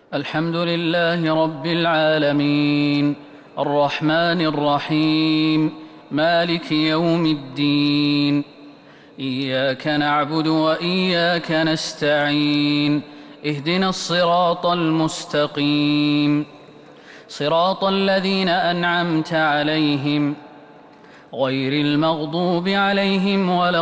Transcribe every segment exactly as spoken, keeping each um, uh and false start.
الحمد لله رب العالمين الرحمن الرحيم مالك يوم الدين. إياك نعبد وإياك نستعين. اهدنا الصراط المستقيم صراط الذين أنعمت عليهم غير المغضوب عليهم ولا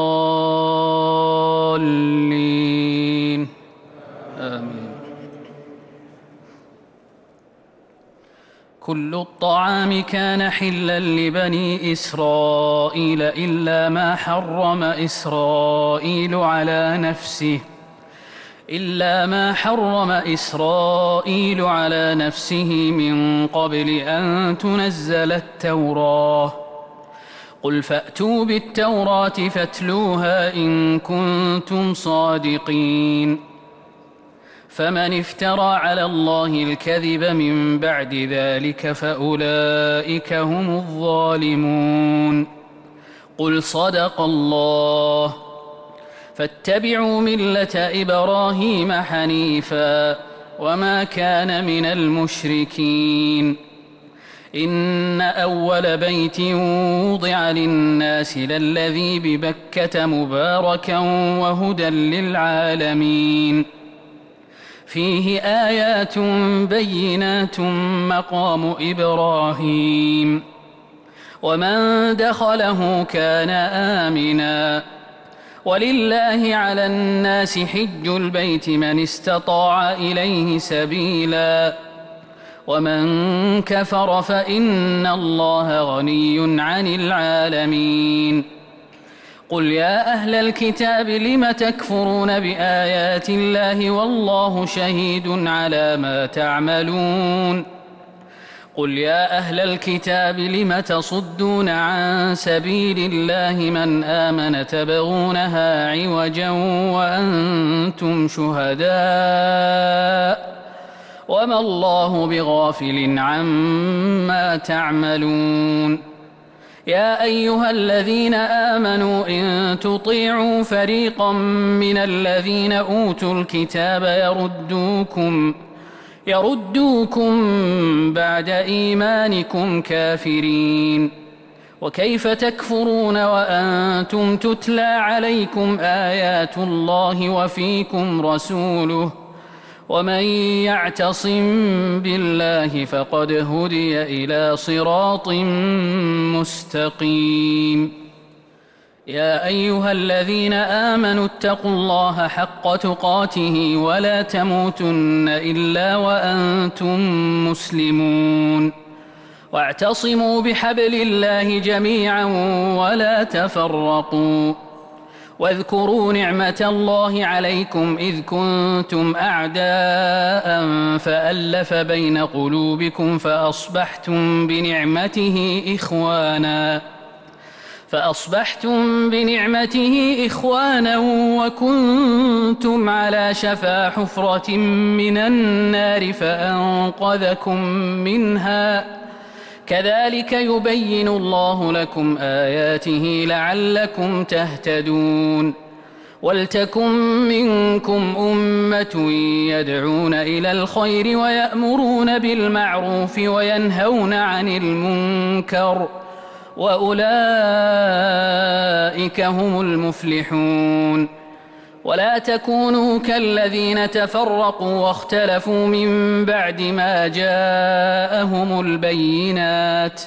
الضالين. آمين. كل الطعام كان حلا لبني إسرائيل إلا ما حرم إسرائيل على نفسه إلا ما حرم إسرائيل على نفسه من قبل أن تنزل التوراة. قل فأتوا بالتوراة فاتلوها إن كنتم صادقين. فمن افترى على الله الكذب من بعد ذلك فأولئك هم الظالمون. قل صدق الله. فاتبعوا ملة إبراهيم حنيفا وما كان من المشركين. إن أول بيت وضع للناس للذي ببكة مباركا وهدى للعالمين. فيه آيات بينات مقام إبراهيم ومن دخله كان آمنا. ولله على الناس حج البيت من استطاع إليه سبيلا ومن كفر فإن الله غني عن العالمين. قل يا أهل الكتاب لم تكفرون بآيات الله والله شهيد على ما تعملون. قل يا أهل الكتاب لم تصدون عن سبيل الله من آمن تبغونها عوجا وأنتم شهداء وما الله بغافل عما تعملون. يا أيها الذين آمنوا إن تطيعوا فريقا من الذين أوتوا الكتاب يردوكم يردوكم بعد إيمانكم كافرين. وكيف تكفرون وأنتم تتلى عليكم آيات الله وفيكم رسوله ومن يعتصم بالله فقد هدي إلى صراط مستقيم. يا أيها الذين آمنوا اتقوا الله حق تقاته ولا تموتن إلا وأنتم مسلمون. واعتصموا بحبل الله جميعا ولا تفرقوا. واذكروا نعمة الله عليكم إذ كنتم أعداء فألف بين قلوبكم فأصبحتم بنعمته إخوانا فأصبحتم بنعمته إخوانا وكنتم على شفا حفرة من النار فأنقذكم منها. كذلك يبين الله لكم آياته لعلكم تهتدون. ولتكن منكم أمة يدعون إلى الخير ويأمرون بالمعروف وينهون عن المنكر وأولئك هم المفلحون. ولا تكونوا كالذين تفرقوا واختلفوا من بعد ما جاءهم البينات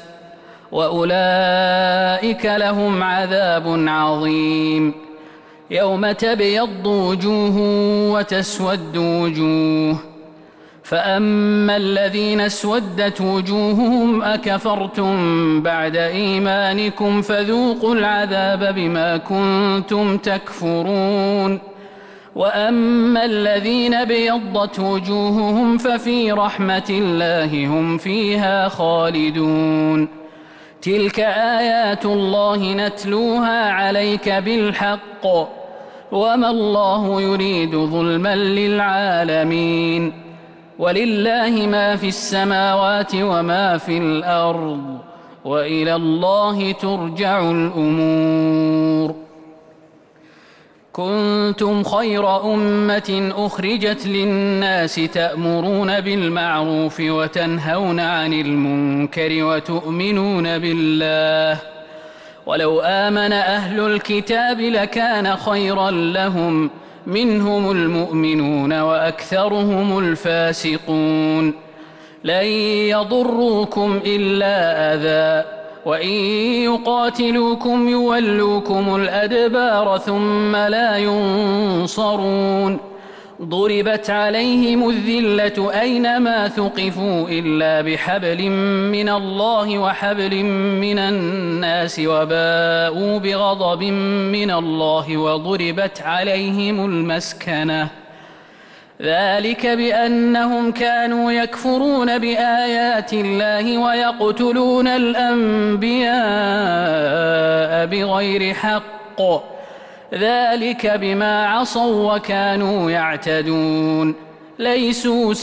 وأولئك لهم عذاب عظيم. يوم تبيض وجوه وتسود وجوه فأما الذين اسودت وجوههم أكفرتم بعد إيمانكم فذوقوا العذاب بما كنتم تكفرون. وأما الذين ابيضت وجوههم ففي رحمة الله هم فيها خالدون. تلك آيات الله نتلوها عليك بالحق وما الله يريد ظلما للعالمين. ولله ما في السماوات وما في الأرض وإلى الله ترجع الأمور. كنتم خير أمة أخرجت للناس تأمرون بالمعروف وتنهون عن المنكر وتؤمنون بالله ولو آمن أهل الكتاب لكان خيرا لهم منهم المؤمنون وأكثرهم الفاسقون لن يضروكم إلا أذى وإن يقاتلوكم يولوكم الأدبار ثم لا ينصرون ضربت عليهم الذلة أينما ثقفوا إلا بحبل من الله وحبل من الناس وباءوا بغضب من الله وضربت عليهم المسكنة ذلك بأنهم كانوا يكفرون بآيات الله ويقتلون الأنبياء بغير حق ذلك بما عصوا وكانوا يعتدون ليسوا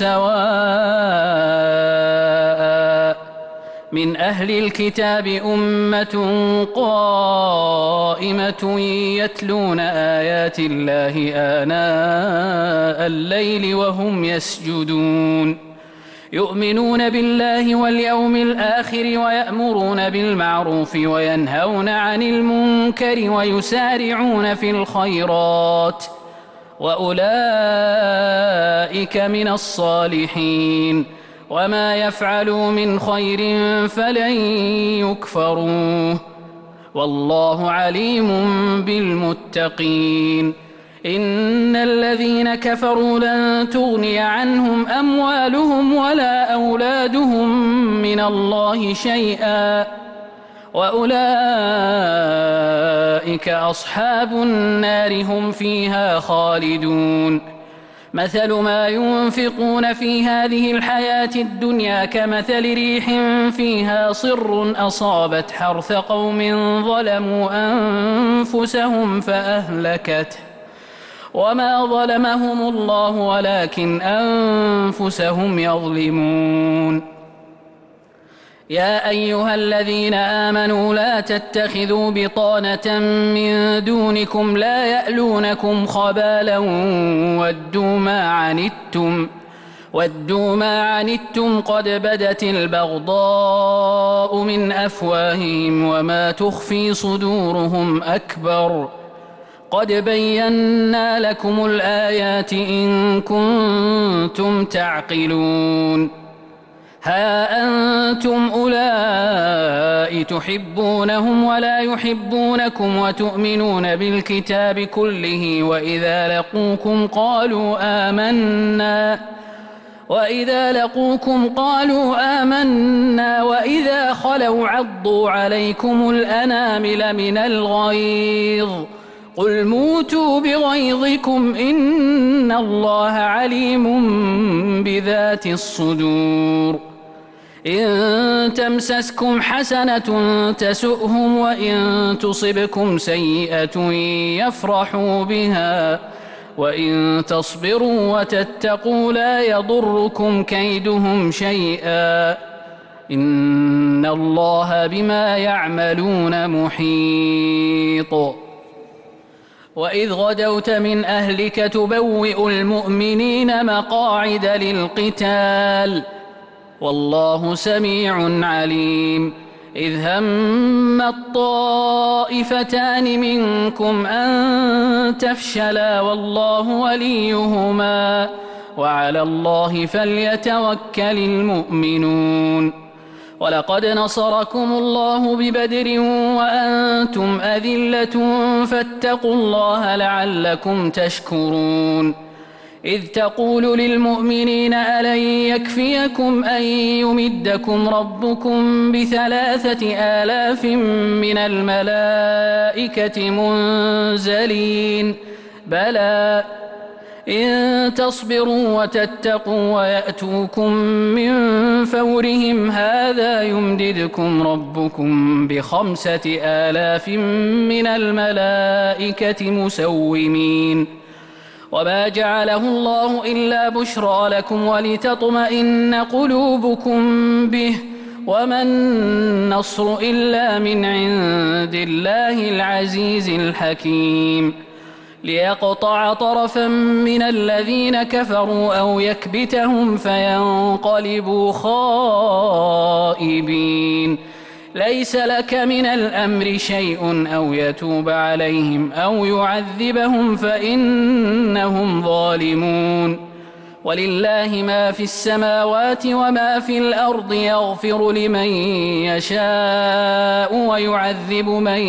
سواء من أهل الكتاب أمة قائمة يتلون آيات الله آناء الليل وهم يسجدون يؤمنون بالله واليوم الآخر ويأمرون بالمعروف وينهون عن المنكر ويسارعون في الخيرات وأولئك من الصالحين وما يفعلوا من خير فلن يكفروه والله عليم بالمتقين إن الذين كفروا لن تغني عنهم أموالهم ولا أولادهم من الله شيئا وأولئك أصحاب النار هم فيها خالدون مثل ما ينفقون في هذه الحياة الدنيا كمثل ريح فيها صر أصابت حرث قوم ظلموا أنفسهم فأهلكته وما ظلمهم الله ولكن أنفسهم يظلمون يا أيها الذين آمنوا لا تتخذوا بطانة من دونكم لا يألونكم خبالا ودوا ما عنتم ودوا ما عنتم قد بدت البغضاء من أفواههم وما تخفي صدورهم أكبر قد بينا لكم الآيات إن كنتم تعقلون ها أنتم أولئك تحبونهم ولا يحبونكم وتؤمنون بالكتاب كله وإذا لقوكم قالوا آمنا وإذا لقوكم قالوا آمنا وإذا خلوا عضوا عليكم الأنامل من الغيظ قل موتوا بغيظكم إن الله عليم بذات الصدور إن تمسسكم حسنة تسؤهم وإن تصبكم سيئة يفرحوا بها وإن تصبروا وتتقوا لا يضركم كيدهم شيئا إن الله بما يعملون محيط وإذ غدوت من أهلك تبوئ المؤمنين مقاعد للقتال والله سميع عليم إذ هم الطائفتان منكم أن تفشلا والله وليهما وعلى الله فليتوكل المؤمنون ولقد نصركم الله ببدر وأنتم أذلة فاتقوا الله لعلكم تشكرون إذ تقول للمؤمنين ألن يكفيكم أن يمدكم ربكم بثلاثة آلاف من الملائكة منزلين بلى إن تصبروا وتتقوا ويأتوكم من فورهم هذا يمددكم ربكم بخمسة آلاف من الملائكة مسومين وما جعله الله إلا بشرى لكم ولتطمئن قلوبكم به وما النصر إلا من عند الله العزيز الحكيم ليقطع طرفا من الذين كفروا أو يكبتهم فينقلبوا خائبين. ليس لك من الأمر شيء أو يتوب عليهم أو يعذبهم فإنهم ظالمون. ولله ما في السماوات وما في الأرض يغفر لمن يشاء ويعذب من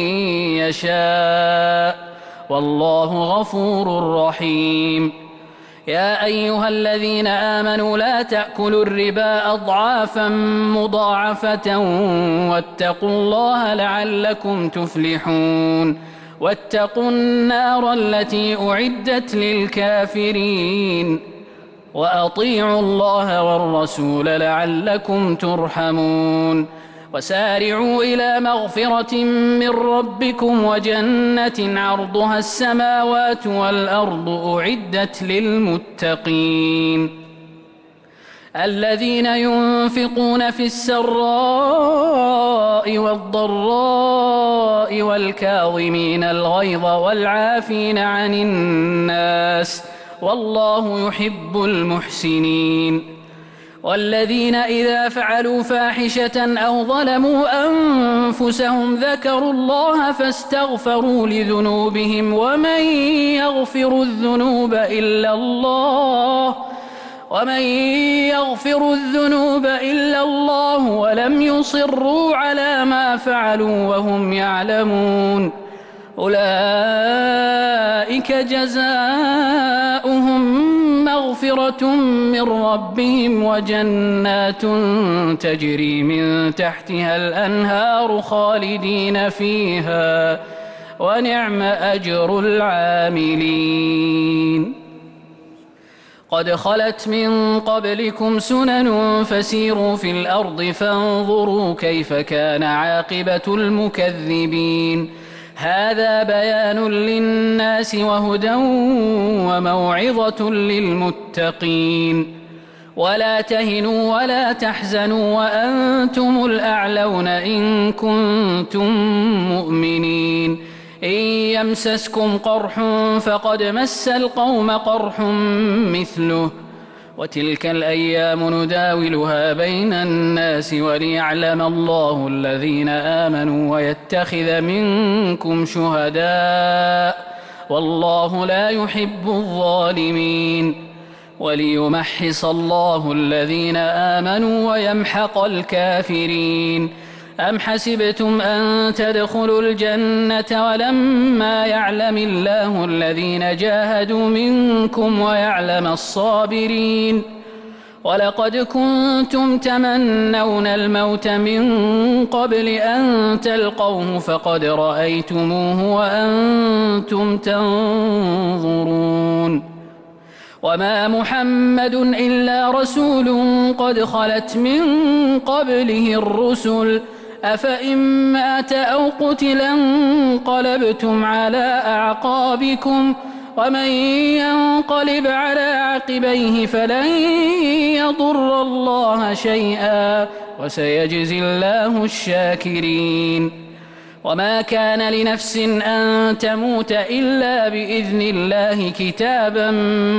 يشاء والله غفور رحيم. يا أيها الذين آمنوا لا تأكلوا الربا أضعافا مضاعفة واتقوا الله لعلكم تفلحون. واتقوا النار التي أعدت للكافرين وأطيعوا الله والرسول لعلكم ترحمون. وسارعوا إلى مغفرة من ربكم وجنة عرضها السماوات والأرض أعدت للمتقين الذين ينفقون في السراء والضراء والكاظمين الغيظ والعافين عن الناس والله يحب المحسنين. والذين إذا فعلوا فاحشة أو ظلموا أنفسهم ذكروا الله فاستغفروا لذنوبهم ومن يغفر الذنوب إلا الله ومن يغفر الذنوب إلا الله ولم يصروا على ما فعلوا وهم يعلمون أولئك جزاؤهم مغفرة من ربهم وجنات تجري من تحتها الأنهار خالدين فيها ونعم أجر العاملين. قد خلت من قبلكم سنن فسيروا في الأرض فانظروا كيف كان عاقبة المكذبين. هذا بيان للناس وهدى وموعظة للمتقين. ولا تهنوا ولا تحزنوا وأنتم الأعلون إن كنتم مؤمنين. إن يمسسكم قرح فقد مس القوم قرح مثله وتلك الأيام نداولها بين الناس وليعلم الله الذين آمنوا ويتخذ منكم شهداء والله لا يحب الظالمين. وليمحص الله الذين آمنوا ويمحق الكافرين. أم حسبتم أن تدخلوا الجنة ولما يعلم الله الذين جاهدوا منكم ويعلم الصابرين. ولقد كنتم تمنون الموت من قبل أن تلقوه فقد رأيتموه وأنتم تنظرون. وما محمد إلا رسول قد خلت من قبله الرسل أفإن مات أو قتل انقلبتم على أعقابكم ومن ينقلب على عقبيه فلن يضر الله شيئا وسيجزي الله الشاكرين. وما كان لنفس أن تموت إلا بإذن الله كتابا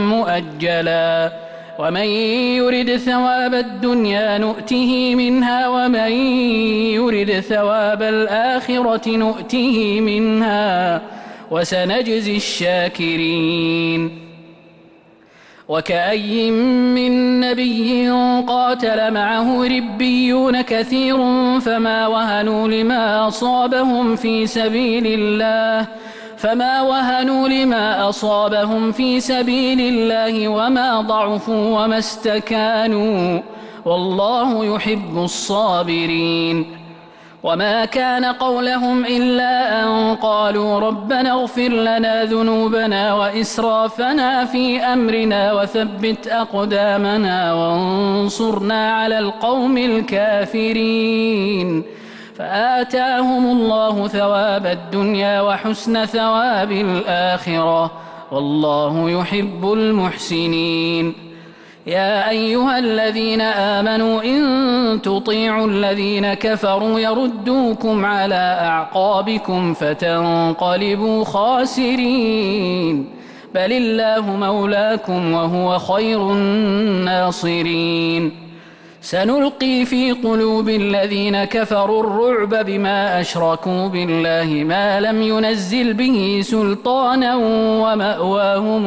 مؤجلا ومن يرد ثواب الدنيا نؤته منها ومن يرد ثواب الآخرة نؤته منها وسنجزي الشاكرين. وكأي من نبي قاتل معه ربيون كثير فما وهنوا لما أصابهم في سبيل الله فما وهنوا لما أصابهم في سبيل الله وما ضعفوا وما استكانوا والله يحب الصابرين. وما كان قولهم إلا أن قالوا ربنا اغفر لنا ذنوبنا وإسرافنا في أمرنا وثبت أقدامنا وانصرنا على القوم الكافرين فآتاهم الله ثواب الدنيا وحسن ثواب الآخرة والله يحب المحسنين. يا أيها الذين آمنوا إن تطيعوا الذين كفروا يردوكم على أعقابكم فتنقلبوا خاسرين بل الله مولاكم وهو خير الناصرين سنلقي في قلوب الذين كفروا الرعب بما أشركوا بالله ما لم ينزل به سلطانا ومأواهم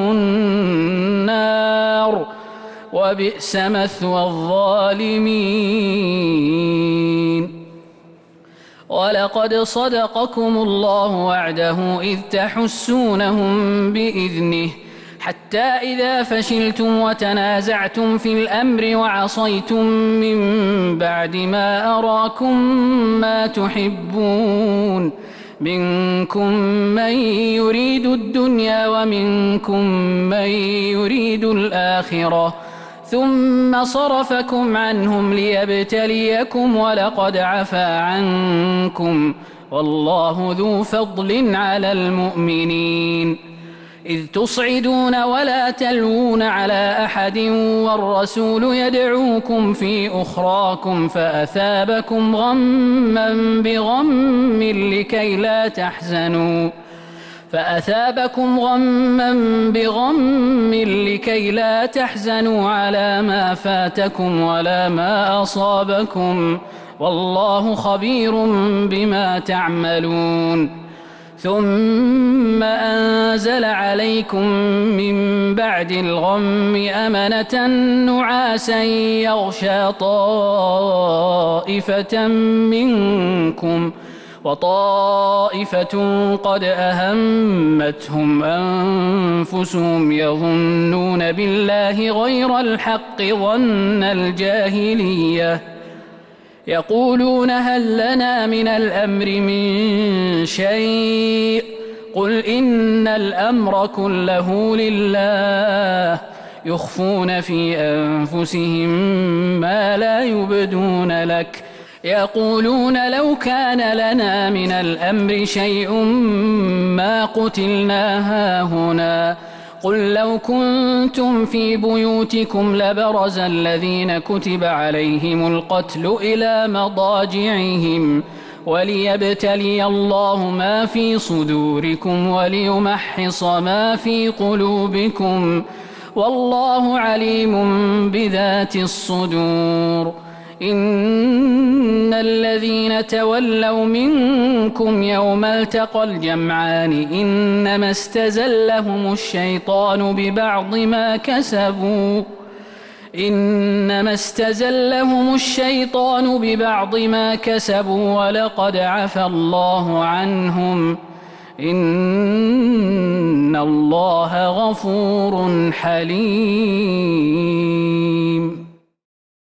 النار وبئس مثوى الظالمين ولقد صدقكم الله وعده إذ تحسونهم بإذنه حتى إذا فشلتم وتنازعتم في الأمر وعصيتم من بعد ما أراكم ما تحبون منكم من يريد الدنيا ومنكم من يريد الآخرة ثم صرفكم عنهم ليبتليكم ولقد عفا عنكم والله ذو فضل على المؤمنين إذ تصعدون ولا تلوون على أحد والرسول يدعوكم في أخراكم فأثابكم غما بغم لكي لا تحزنوا فأثابكم غما بغم لكي لا تحزنوا على ما فاتكم ولا ما أصابكم والله خبير بما تعملون ثم أنزل عليكم من بعد الغم أمنة نعاسا يغشى طائفة منكم وطائفة قد أهمتهم أنفسهم يظنون بالله غير الحق ظن الجاهلية يقولون هل لنا من الأمر من شيء قل إن الأمر كله لله يخفون في أنفسهم ما لا يبدون لك يقولون لو كان لنا من الأمر شيء ما قتلنا هاهنا قل لو كنتم في بيوتكم لبرز الذين كتب عليهم القتل إلى مضاجعهم وليبتلي الله ما في صدوركم وليمحص ما في قلوبكم والله عليم بذات الصدور إن الذين تولوا منكم يوم التقى الجمعان إنما استزلهم الشيطان ببعض ما كسبوا إنما استزلهم الشيطان ببعض ما كسبوا ولقد عفى الله عنهم إن الله غفور حليم